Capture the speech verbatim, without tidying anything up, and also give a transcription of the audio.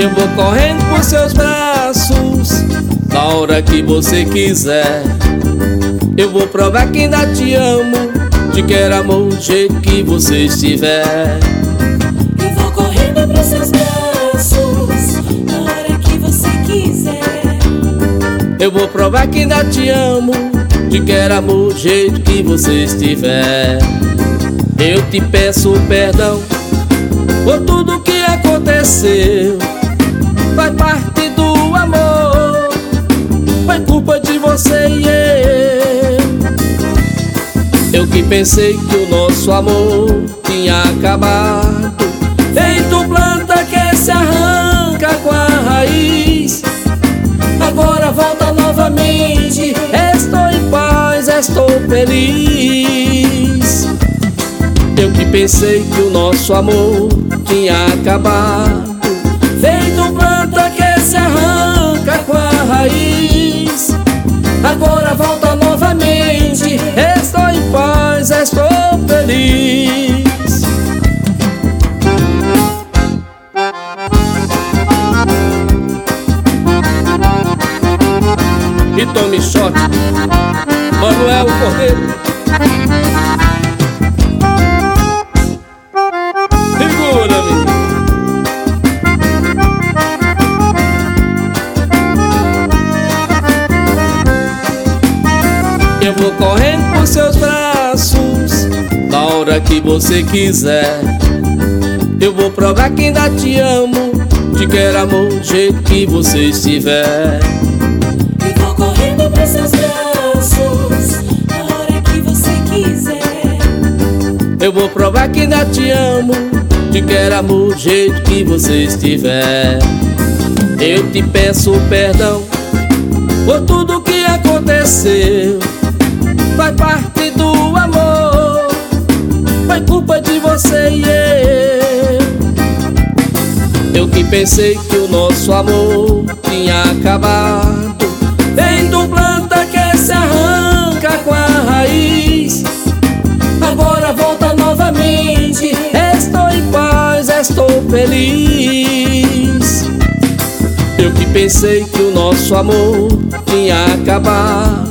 Eu vou correndo por seus braços na hora que você quiser. Eu vou provar que ainda te amo, te quero amor do jeito que você estiver. Eu vou correndo pros seus braços na hora que você quiser. Eu vou provar que ainda te amo, te quero amor do jeito que você estiver. Eu te peço perdão por tudo que aconteceu. Faz parte do amor, foi culpa de você e eu. Eu que pensei que o nosso amor tinha acabado, feito planta que se arranca com a raiz. Agora volta novamente, estou em paz, estou feliz. Eu que pensei que o nosso amor tinha acabado, feito planta que se arranca com a raiz. Agora volta novamente, estou em paz, estou feliz. E tome shot, Manuel Cordeiro. Segura, menino. Eu vou correndo por seus braços na hora que você quiser. Eu vou provar que ainda te amo, te quero amor do jeito que você estiver. Eu vou correndo pros seus braços na hora que você quiser. Eu vou provar que ainda te amo, te quero amor do jeito que você estiver. Eu te peço perdão por tudo que aconteceu. Faz parte do amor, foi culpa de você e eu. Eu que pensei que o nosso amor tinha acabado, feito planta que se arranca com a raiz. Agora volta novamente, estou em paz, estou feliz. Eu que pensei que o nosso amor tinha acabado,